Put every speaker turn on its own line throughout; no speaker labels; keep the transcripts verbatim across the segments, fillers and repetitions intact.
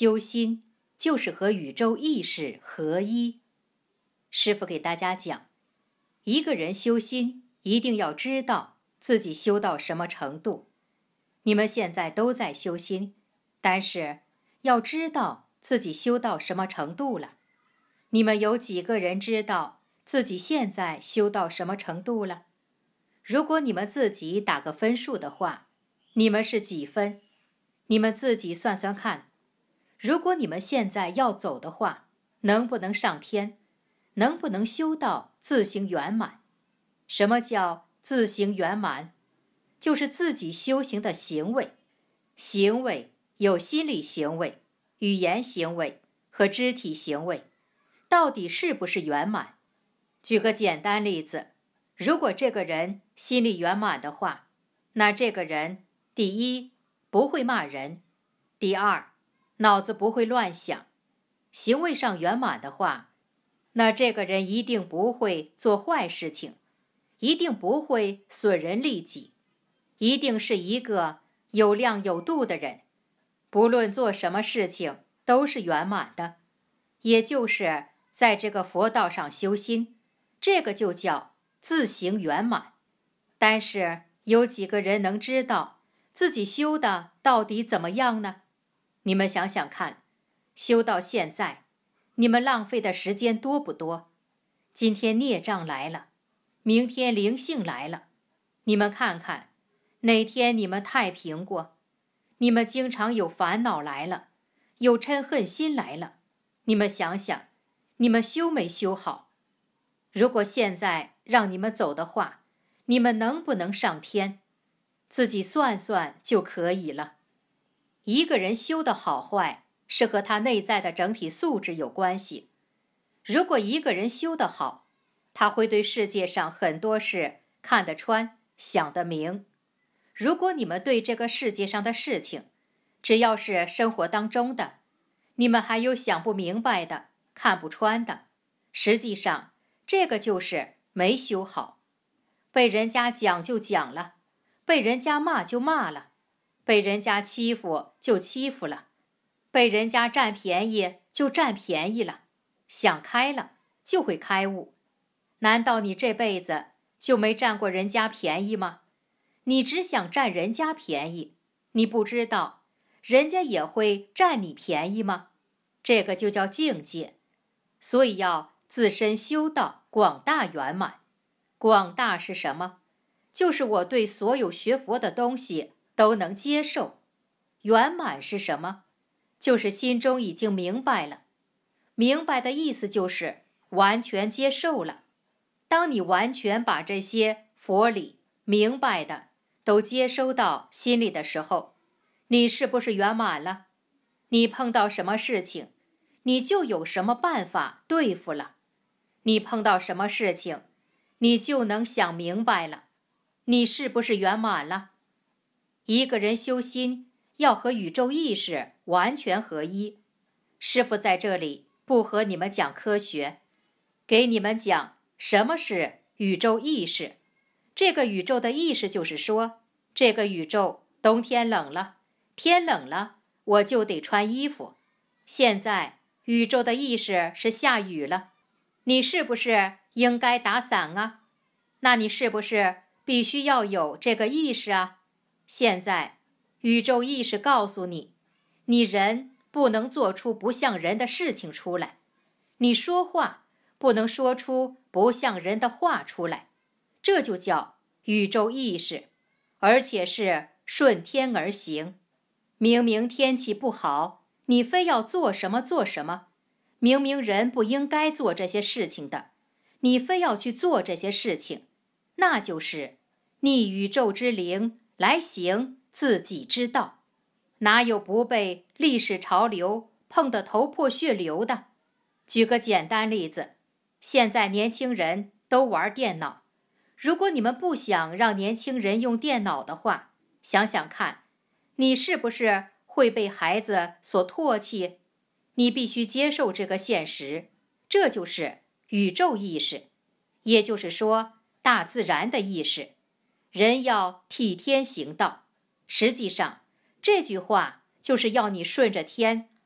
修心就是和宇宙意识合一。师父给大家讲，一个人修心一定要知道自己修到什么程度。你们现在都在修心，但是要知道自己修到什么程度了。你们有几个人知道自己现在修到什么程度了？如果你们自己打个分数的话，你们是几分？你们自己算算看。如果你们现在要走的话，能不能上天？能不能修到自行圆满？什么叫自行圆满？就是自己修行的行为。行为有心理行为、语言行为和肢体行为，到底是不是圆满？举个简单例子，如果这个人心理圆满的话，那这个人第一不会骂人，第二脑子不会乱想。行为上圆满的话，那这个人一定不会做坏事情，一定不会损人利己，一定是一个有量有度的人，不论做什么事情都是圆满的。也就是在这个佛道上修心，这个就叫自行圆满。但是有几个人能知道自己修的到底怎么样呢？你们想想看，修到现在，你们浪费的时间多不多？今天孽障来了，明天灵性来了，你们看看，哪天你们太平过？你们经常有烦恼来了，有嗔恨心来了，你们想想，你们修没修好？如果现在让你们走的话，你们能不能上天？自己算算就可以了。一个人修的好坏，是和他内在的整体素质有关系。如果一个人修得好，他会对世界上很多事看得穿，想得明。如果你们对这个世界上的事情，只要是生活当中的，你们还有想不明白的，看不穿的，实际上这个就是没修好。被人家讲就讲了，被人家骂就骂了，被人家欺负就欺负了，被人家占便宜就占便宜了。想开了就会开悟。难道你这辈子就没占过人家便宜吗？你只想占人家便宜，你不知道人家也会占你便宜吗？这个就叫境界。所以要自身修到广大圆满。广大是什么？就是我对所有学佛的东西都能接受。圆满是什么？就是心中已经明白了。明白的意思就是完全接受了。当你完全把这些佛理明白的都接收到心里的时候，你是不是圆满了？你碰到什么事情，你就有什么办法对付了。你碰到什么事情，你就能想明白了。你是不是圆满了？一个人修心要和宇宙意识完全合一。师父在这里不和你们讲科学，给你们讲什么是宇宙意识。这个宇宙的意识就是说，这个宇宙冬天冷了，天冷了，我就得穿衣服。现在宇宙的意识是下雨了，你是不是应该打伞啊？那你是不是必须要有这个意识啊？现在宇宙意识告诉你，你人不能做出不像人的事情出来，你说话不能说出不像人的话出来，这就叫宇宙意识，而且是顺天而行。明明天气不好，你非要做什么做什么，明明人不应该做这些事情的，你非要去做这些事情，那就是逆宇宙之灵来行自己之道。哪有不被历史潮流碰得头破血流的？举个简单例子，现在年轻人都玩电脑，如果你们不想让年轻人用电脑的话，想想看，你是不是会被孩子所唾弃？你必须接受这个现实，这就是宇宙意识，也就是说大自然的意识。人要替天行道，实际上这句话就是要你顺着天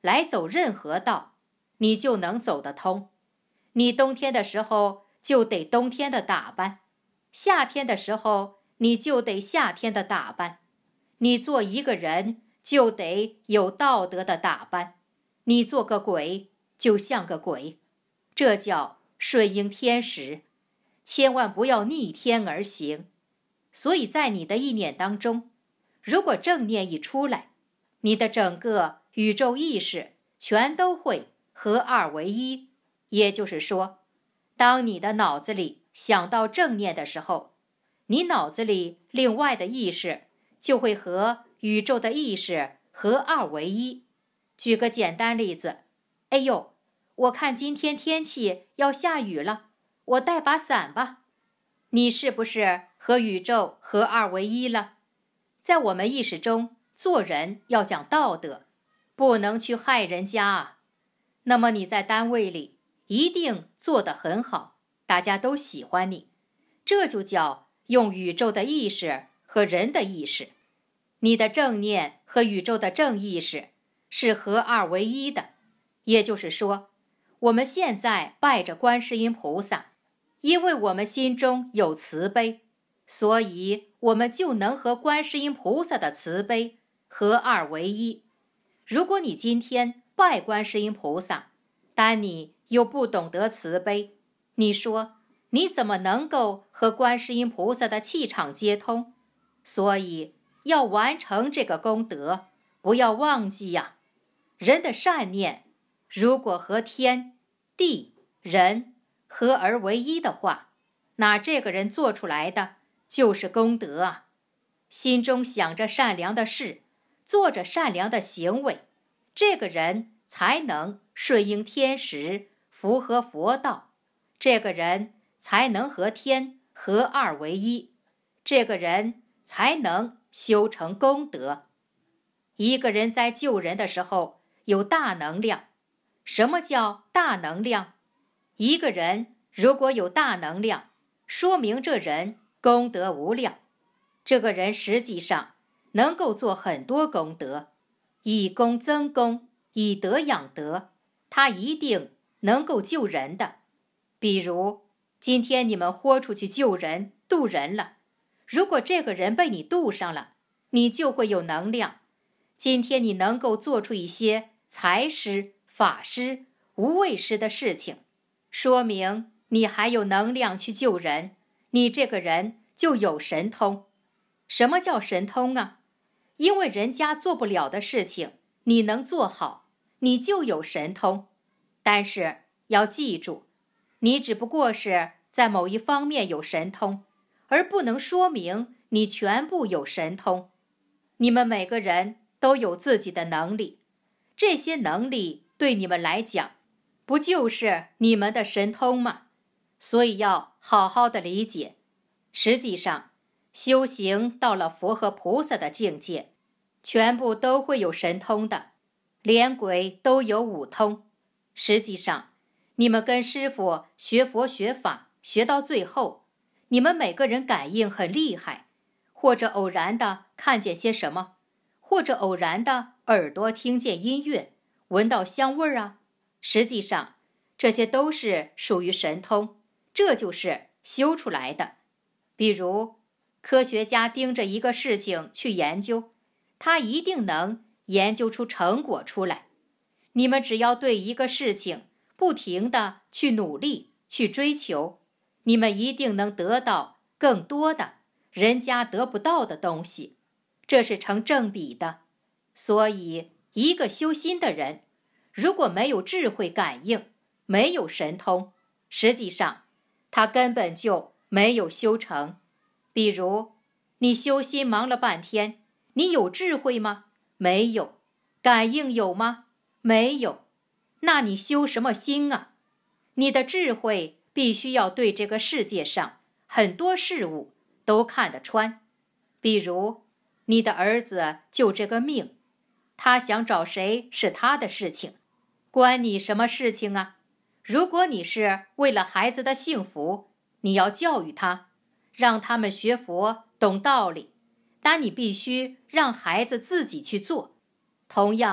来走任何道，你就能走得通。你冬天的时候就得冬天的打扮，夏天的时候你就得夏天的打扮。你做一个人就得有道德的打扮，你做个鬼就像个鬼，这叫顺应天时，千万不要逆天而行。所以在你的意念当中，如果正念一出来，你的整个宇宙意识全都会合二为一。也就是说，当你的脑子里想到正念的时候，你脑子里另外的意识就会和宇宙的意识合二为一。举个简单例子，哎呦，我看今天天气要下雨了，我带把伞吧。你是不是和宇宙合二为一了？在我们意识中，做人要讲道德，不能去害人家啊。那么你在单位里一定做得很好，大家都喜欢你，这就叫用宇宙的意识和人的意识。你的正念和宇宙的正意识是合二为一的。也就是说，我们现在拜着观世音菩萨，因为我们心中有慈悲，所以我们就能和观世音菩萨的慈悲合二为一。如果你今天拜观世音菩萨，但你又不懂得慈悲，你说你怎么能够和观世音菩萨的气场接通？所以要完成这个功德，不要忘记呀、啊，人的善念如果和天、地、人合而为一的话，那这个人做出来的就是功德啊。心中想着善良的事，做着善良的行为，这个人才能顺应天时，符合佛道，这个人才能和天合二为一，这个人才能修成功德。一个人在救人的时候有大能量。什么叫大能量？一个人如果有大能量，说明这人功德无量。这个人实际上能够做很多功德，以功增功，以德养德，他一定能够救人的。比如今天你们豁出去救人渡人了，如果这个人被你渡上了，你就会有能量。今天你能够做出一些财施、法施、无畏施的事情，说明你还有能量去救人，你这个人就有神通。什么叫神通啊？因为人家做不了的事情你能做好，你就有神通。但是要记住，你只不过是在某一方面有神通，而不能说明你全部有神通。你们每个人都有自己的能力，这些能力对你们来讲，不就是你们的神通吗？所以要好好的理解。实际上，修行到了佛和菩萨的境界，全部都会有神通的，连鬼都有五通。实际上，你们跟师父学佛学法，学到最后，你们每个人感应很厉害，或者偶然的看见些什么，或者偶然的耳朵听见音乐，闻到香味儿啊。实际上，这些都是属于神通，这就是修出来的。比如，科学家盯着一个事情去研究，他一定能研究出成果出来。你们只要对一个事情不停地去努力，去追求，你们一定能得到更多的人家得不到的东西，这是成正比的。所以，一个修心的人，如果没有智慧感应，没有神通，实际上他根本就没有修成。比如你修心忙了半天，你有智慧吗？没有。感应有吗？没有。那你修什么心啊？你的智慧必须要对这个世界上很多事物都看得穿。比如你的儿子就这个命，他想找谁是他的事情，关你什么事情啊？如果你是为了孩子的幸福，你要教育他，让他们学佛懂道理，但你必须让孩子自己去做。同样，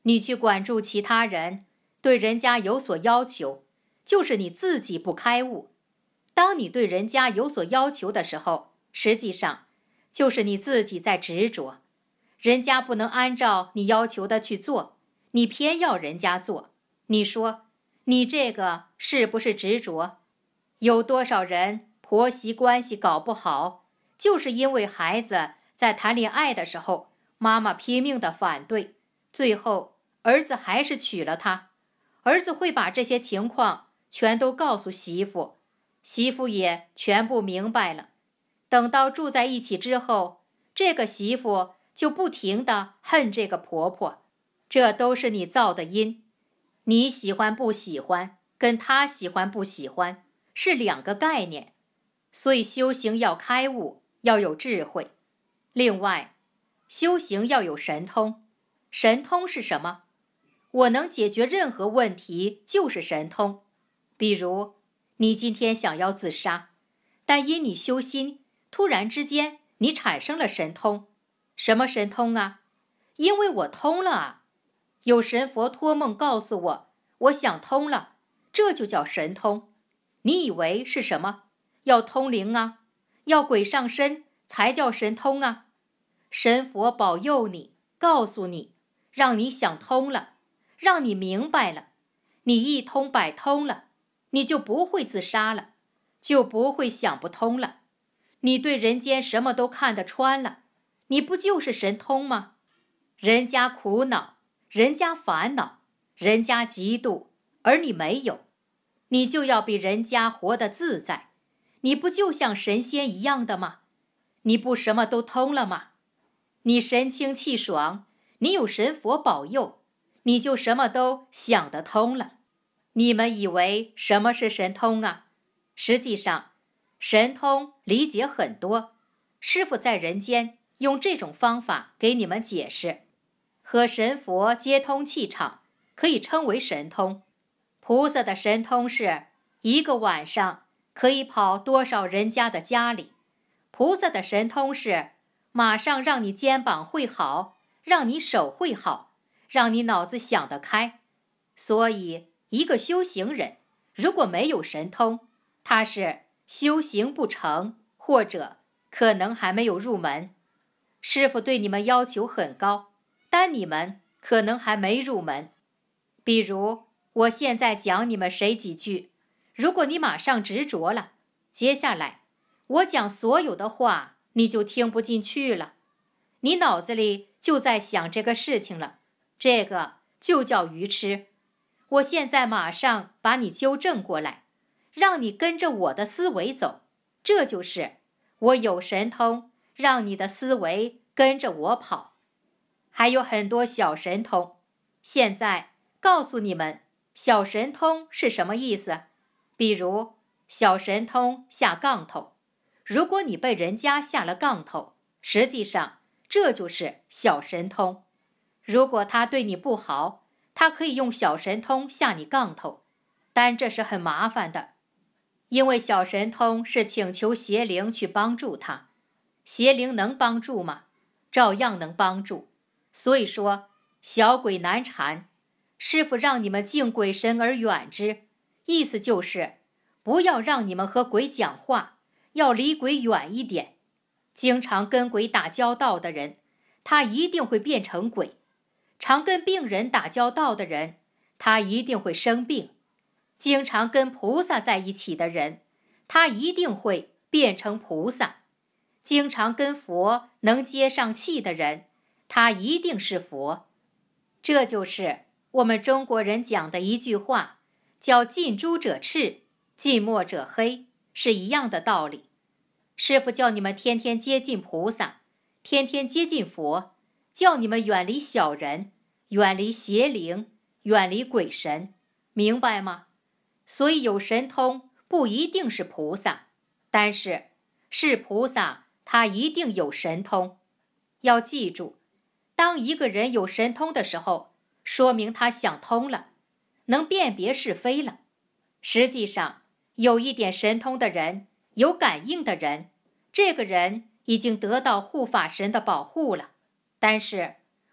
你去管住其他人，对人家有所要求，就是你自己不开悟。当你对人家有所要求的时候，实际上就是你自己在执着。人家不能按照你要求的去做，你偏要人家做。你说，你这个是不是执着？有多少人婆媳关系搞不好，就是因为孩子在谈恋爱的时候，妈妈拼命的反对，最后儿子还是娶了她。儿子会把这些情况全都告诉媳妇，媳妇也全部明白了。等到住在一起之后，这个媳妇就不停地恨这个婆婆，这都是你造的因。你喜欢不喜欢，跟她喜欢不喜欢是两个概念。所以修行要开悟，要有智慧。另外，修行要有神通。神通是什么？我能解决任何问题就是神通。比如，你今天想要自杀，但因你修心，突然之间你产生了神通。什么神通啊？因为我通了啊！有神佛托梦告诉我，我想通了，这就叫神通。你以为是什么？要通灵啊？要鬼上身才叫神通啊？神佛保佑你，告诉你，让你想通了，让你明白了，你一通百通了，你就不会自杀了，就不会想不通了。你对人间什么都看得穿了，你不就是神通吗？人家苦恼，人家烦恼，人家嫉妒，而你没有，你就要比人家活得自在。你不就像神仙一样的吗？你不什么都通了吗？你神清气爽，你有神佛保佑，你就什么都想得通了。你们以为什么是神通啊？实际上，神通理解很多。师父在人间用这种方法给你们解释。和神佛接通气场，可以称为神通。菩萨的神通是一个晚上可以跑多少人家的家里。菩萨的神通是马上让你肩膀会好，让你手会好，让你脑子想得开。所以一个修行人如果没有神通，他是修行不成，或者可能还没有入门。师父对你们要求很高，但你们可能还没入门。比如我现在讲你们谁几句，如果你马上执着了，接下来我讲所有的话你就听不进去了，你脑子里就在想这个事情了，这个就叫愚痴。我现在马上把你纠正过来，让你跟着我的思维走，这就是我有神通，让你的思维跟着我跑。还有很多小神通，现在告诉你们小神通是什么意思。比如小神通下杠头，如果你被人家下了杠头，实际上这就是小神通。如果他对你不好，他可以用小神通下你杠头，但这是很麻烦的，因为小神通是请求邪灵去帮助他。邪灵能帮助吗？照样能帮助。所以说小鬼难缠，师父让你们敬鬼神而远之，意思就是不要让你们和鬼讲话，要离鬼远一点。经常跟鬼打交道的人，他一定会变成鬼；常跟病人打交道的人，他一定会生病；经常跟菩萨在一起的人，他一定会变成菩萨；经常跟佛能接上气的人，他一定是佛。这就是我们中国人讲的一句话，叫近朱者赤，近墨者黑，是一样的道理。师父叫你们天天接近菩萨，天天接近佛，叫你们远离小人，远离邪灵，远离鬼神，明白吗？所以有神通不一定是菩萨，但是是菩萨他一定有神通。要记住，当一个人有神通的时候，说明他想通了，能辨别是非了。实际上有一点神通的人，有感应的人，这个人已经得到护法神的保护了。但是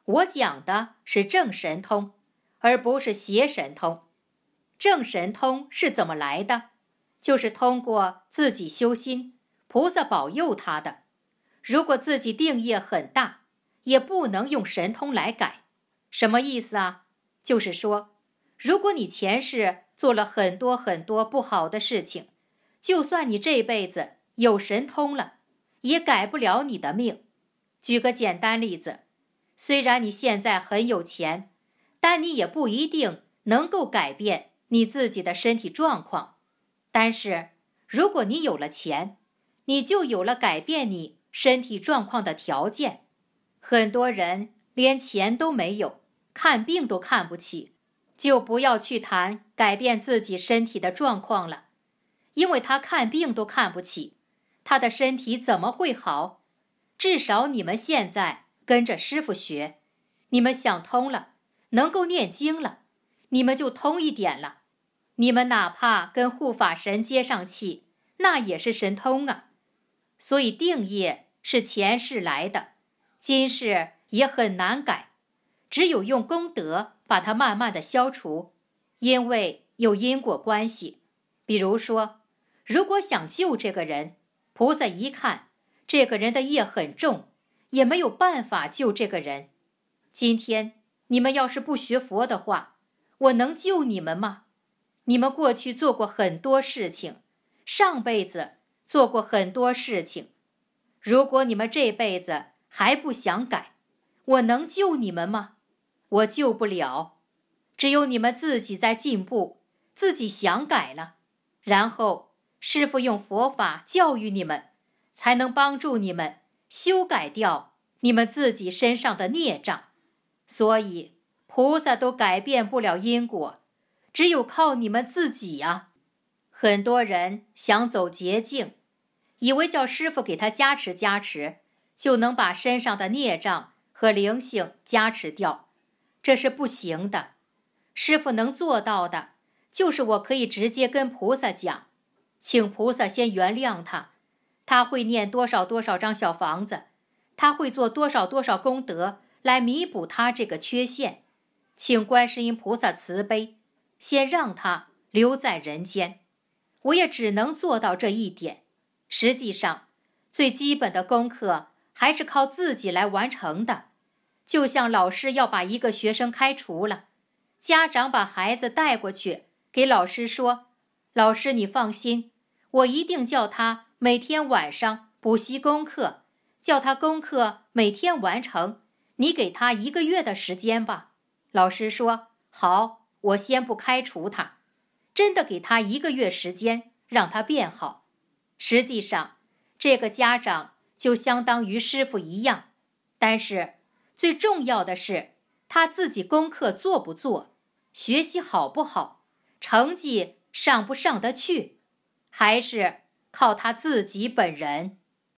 我讲的是正神通，而不是邪神通。正神通是怎么来的？就是通过自己修心，菩萨保佑他的。如果自己定业很大，也不能用神通来改。什么意思啊？就是说，如果你前世做了很多很多不好的事情，就算你这辈子有神通了，也改不了你的命。举个简单例子，虽然你现在很有钱，但你也不一定能够改变你自己的身体状况。但是，如果你有了钱，你就有了改变你身体状况的条件。很多人连钱都没有，看病都看不起，就不要去谈改变自己身体的状况了。因为他看病都看不起，他的身体怎么会好？至少你们现在跟着师父学，你们想通了，能够念经了，你们就通一点了。你们哪怕跟护法神接上气，那也是神通啊。所以定业是前世来的，今世也很难改，只有用功德把它慢慢的消除，因为有因果关系。比如说，如果想救这个人，菩萨一看这个人的业很重，也没有办法救这个人。今天你们要是不学佛的话，我能救你们吗？你们过去做过很多事情，上辈子做过很多事情，如果你们这辈子还不想改，我能救你们吗？我救不了。只有你们自己在进步，自己想改了，然后师父用佛法教育你们，才能帮助你们修改掉你们自己身上的孽障。所以菩萨都改变不了因果，只有靠你们自己啊。很多人想走捷径，以为叫师父给他加持加持，就能把身上的孽障和灵性加持掉，这是不行的。师父能做到的，就是我可以直接跟菩萨讲，请菩萨先原谅他，他会念多少多少张小房子，他会做多少多少功德来弥补他这个缺陷，请观世音菩萨慈悲，先让他留在人间。我也只能做到这一点。实际上，最基本的功课还是靠自己来完成的。就像老师要把一个学生开除了，家长把孩子带过去，给老师说，老师你放心，我一定叫他每天晚上补习功课，叫他功课每天完成，你给他一个月的时间吧。老师说，好，我先不开除他。真的给他一个月时间，让他变好。实际上，这个家长就相当于师父一样，但是最重要的是他自己功课做不做，学习好不好，成绩上不上得去，还是靠他自己本人。